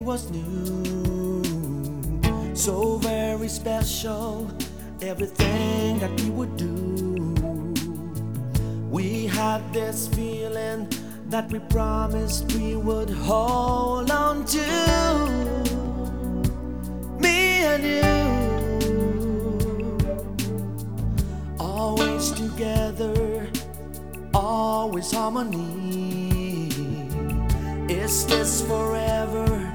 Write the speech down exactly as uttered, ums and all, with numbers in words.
Was new, so very special, everything that we would do. We had this feeling that we promised we would hold on to, me and you, always together, always harmony. Is this forever?